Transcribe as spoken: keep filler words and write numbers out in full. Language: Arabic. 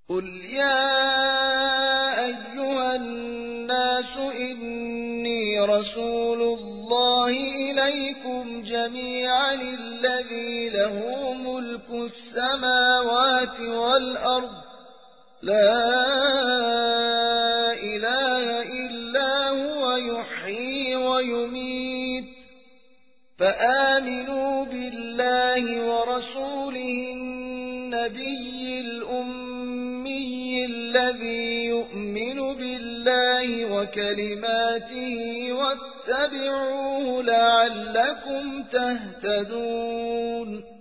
قل يا أيها الناس إني رسول الله إليكم جميعا الذي له ملك السماوات والأرض لا إله إلا هو يحيي ويميت فآمنوا بالله ورسوله النبي الأمي الذي يؤمن بالله وكلماته واتبعوه لعلكم تهتدون